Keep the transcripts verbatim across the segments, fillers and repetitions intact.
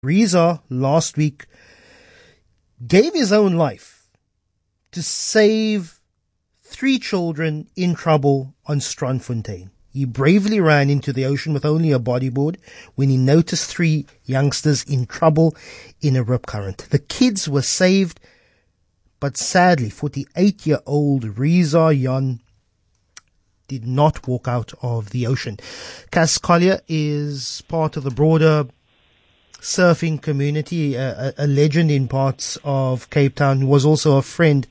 Reza last week gave his own life to save three children in trouble on Strandfontein. He bravely ran into the ocean with only a bodyboard when he noticed three youngsters in trouble in a rip current. The kids were saved, but sadly, forty-eight-year-old Reza Jan did not walk out of the ocean. Cas Collier is part of the broader surfing community, a, a legend in parts of Cape Town, who was also a friend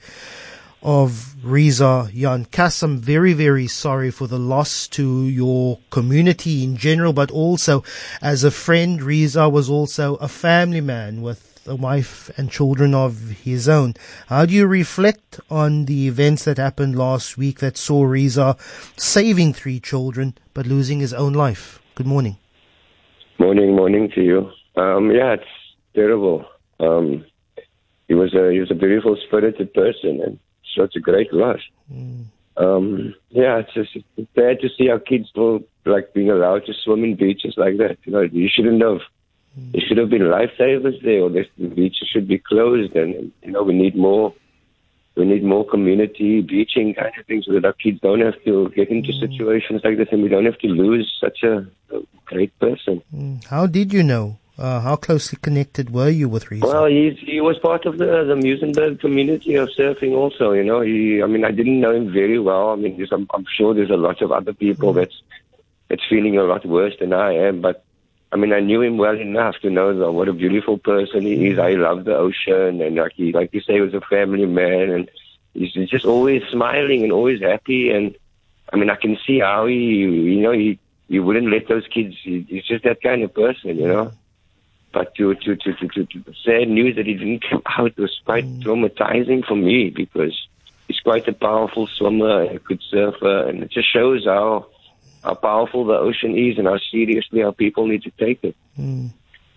of Reza Jan. Cas, I'm very, very sorry for the loss to your community in general, but also as a friend. Reza was also a family man with a wife and children of his own. How do you reflect on the events that happened last week that saw Reza saving three children but losing his own life? Good morning. Morning, morning to you. Um, yeah, it's terrible. Um, he was a he was a beautiful, spirited person, and so it's a great loss. Mm. Um, yeah, it's just it's bad to see our kids still like being allowed to swim in beaches like that. You know, you shouldn't have. Mm. There should have been lifesavers there, or the beaches should be closed. And, and you know, we need more. We need more community beaching kind of things so that our kids don't have to get into mm. situations like this, and we don't have to lose such a, a great person. Mm. How did you know? Uh, how closely connected were you with Reza? Well, he's, he was part of the, the Muizenberg community of surfing also, you know. He, I mean, I didn't know him very well. I mean, I'm, I'm sure there's a lot of other people mm. that's, that's feeling a lot worse than I am. But, I mean, I knew him well enough to know that what a beautiful person he is. I love the ocean. And like, he, like you say, he was a family man. And he's just always smiling and always happy. And, I mean, I can see how he, you know, he, he wouldn't let those kids. He, he's just that kind of person, you know. But to, to, to, to, to, to the sad news that he didn't come out was quite mm. traumatizing for me, because he's quite a powerful swimmer and a good surfer, and it just shows how how powerful the ocean is and how seriously our people need to take it. Mm.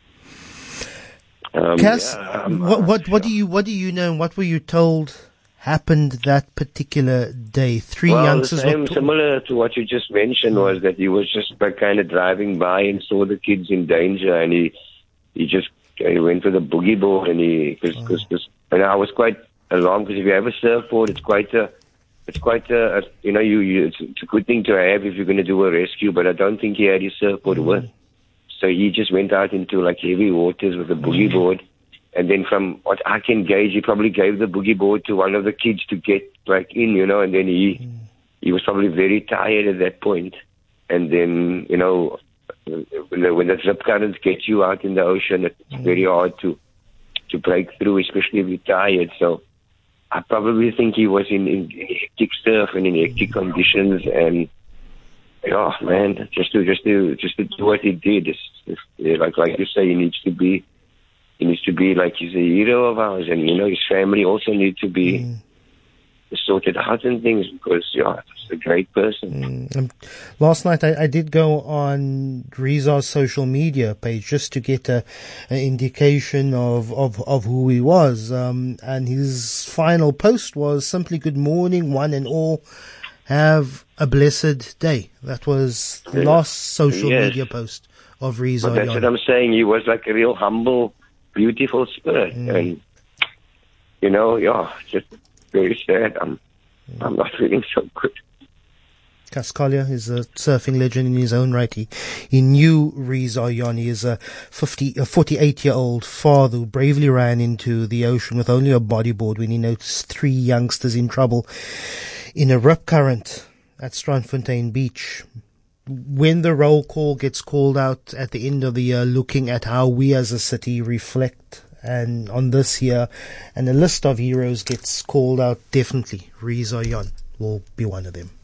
Um, Cas, yeah, um, what what what do you what do you know? And what were you told happened that particular day? Three well, youngsters. The same, were... similar to what you just mentioned, was that he was just like, kind of driving by and saw the kids in danger, and he. He just he went to the boogie board, and he cause, oh. cause, cause, and I was quite alarmed, because if you have a surfboard, it's quite a it's quite a, a you know you, you it's, it's a good thing to have if you're going to do a rescue. But I don't think he had his surfboard mm. with, so he just went out into like heavy waters with a boogie mm. board, and then from what I can gauge, he probably gave the boogie board to one of the kids to get like in, you know, and then he mm. he was probably very tired at that point, and then you know. When the, when the zip currents get you out in the ocean, it's mm. very hard to to break through, especially if you're tired. So I probably think he was in, in, in hectic surf and in hectic mm. conditions, and oh man, just to just to just to do what he did, it's, it's, yeah, like like you say, he needs to be he needs to be like he's a hero of ours, and you know his family also need to be. Mm. sorted out and things, because yeah, he's a great person. Mm. Um, last night I, I did go on Reza's social media page just to get a, an indication of, of, of who he was, um, and his final post was simply, "Good morning, one and all. Have a blessed day." That was the yeah. last social yes. media post of Reza. Well, that's Jan. what I'm saying. He was like a real humble, beautiful spirit, mm. and you know, yeah, just. Very sad. I'm, I'm not feeling so good. Cas Collier is a surfing legend in his own right. He, he knew Reza Jan. He is a fifty, a forty-eight-year-old father who bravely ran into the ocean with only a bodyboard when he noticed three youngsters in trouble in a rip current at Strandfontein Beach. When the roll call gets called out at the end of the year, looking at how we as a city reflect and on this year, and a list of heroes gets called out, definitely Reza Jan will be one of them.